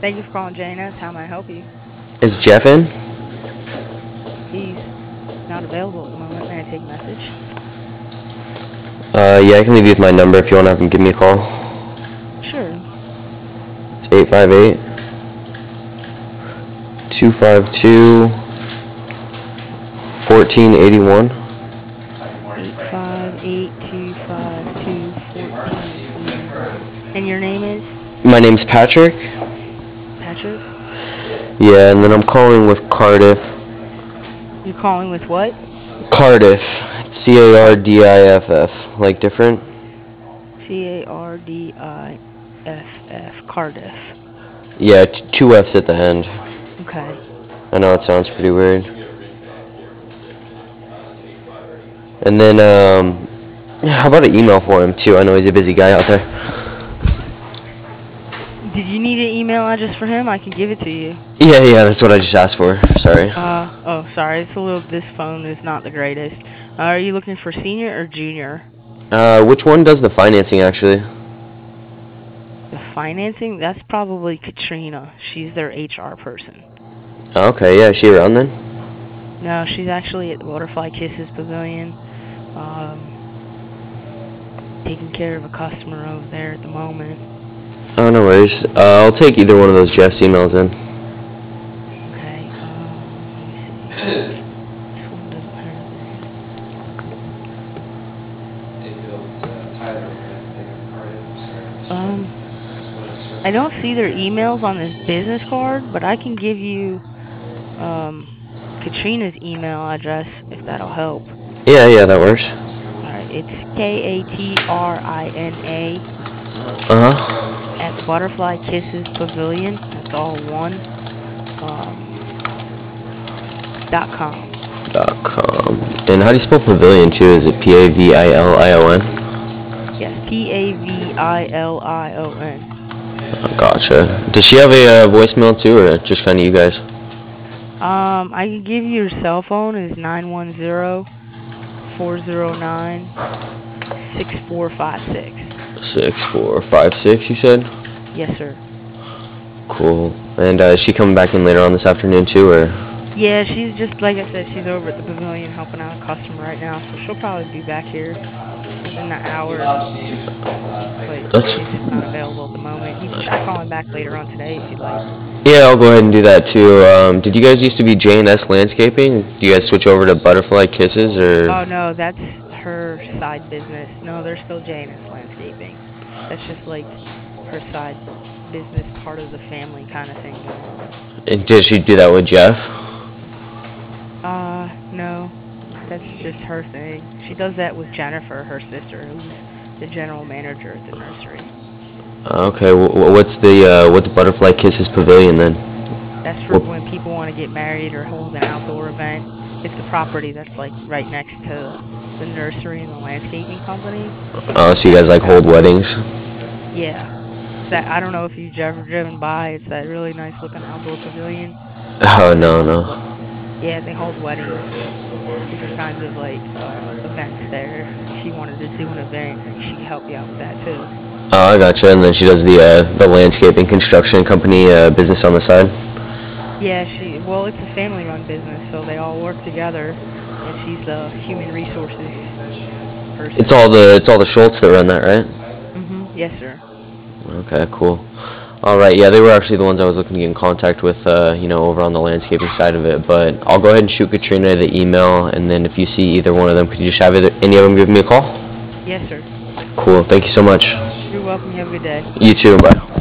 Thank you for calling JNS. How may I help you? Is Jeff in? He's not available at the moment. May I take a message? Yeah, I can leave you with my number if you want to have him give me a call. Sure. It's 858 252 1481. 858-252-1481. And your name is? My name's Patrick. Patrick? Yeah, and then I'm calling with Cardiff. You're calling with what? Cardiff. Cardiff. Like different? Cardiff. Cardiff. Yeah, two F's at the end. Okay. I know it sounds pretty weird. And then, how about an email for him too? I know he's a busy guy out there. Did you need an email address for him? I can give it to you. Yeah, that's what I just asked for. Sorry. Sorry. This phone is not the greatest. Are you looking for senior or junior? Which one does the financing actually? The financing? That's probably Katrina. She's their HR person. Okay, yeah, is she around then? No, she's actually at the Butterfly Kisses Pavilion, taking care of a customer over there at the moment. Oh, no worries. I'll take either one of those Jeff's emails in. Okay, let me see. This one doesn't have it. I don't see their emails on this business card, but I can give you, Katrina's email address if that'll help. Yeah, that works. Alright, it's Katrina Uh-huh. at Butterfly Kisses Pavilion. That's all one. .com. .com. And how do you spell pavilion too? Is it Pavilion? Yes, Pavilion. Gotcha. Does she have a voicemail too, or just kind of you guys? I can give you your cell phone. It's 910-409-6456. 6456, you said? Yes, sir. Cool. And is she coming back in later on this afternoon too, or? Yeah, she's just, like I said, she's over at the pavilion helping out a customer right now, so she'll probably be back here within an hour. But That's. she's just not available at the moment. You can try calling back later on today if you'd like. Yeah, I'll go ahead and do that too. Did you guys used to be J&S Landscaping? Do you guys switch over to Butterfly Kisses, or? Oh, no, that's her side business. No, they're still Janus Landscaping. That's just like her side business, part of the family kind of thing going on. And did she do that with Jeff? No, that's just her thing. She does that with Jennifer, her sister, who's the general manager at the nursery. Okay, what's Butterfly Kisses Pavilion then? That's for when people want to get married or hold an outdoor event. It's the property that's like right next to the nursery and the landscaping company. Oh, so you guys like hold weddings? Yeah. That, I don't know if you've ever driven by. It's that really nice looking outdoor pavilion. Oh, no. Yeah, they hold weddings and different kinds of like events there. If she wanted to do an event, she could help you out with that too. Oh, I gotcha. And then she does the landscaping construction company business on the side. Yeah, well, it's a family-run business, so they all work together, and she's the human resources It's person. all the Schultz that run that, right? Yes, sir. Okay, cool. All right, yeah, they were actually the ones I was looking to get in contact with, over on the landscaping side of it. But I'll go ahead and shoot Katrina the email, and then if you see either one of them, could you just have any of them give me a call? Yes, sir. Cool. Thank you so much. You're welcome. You have a good day. You too. Bye.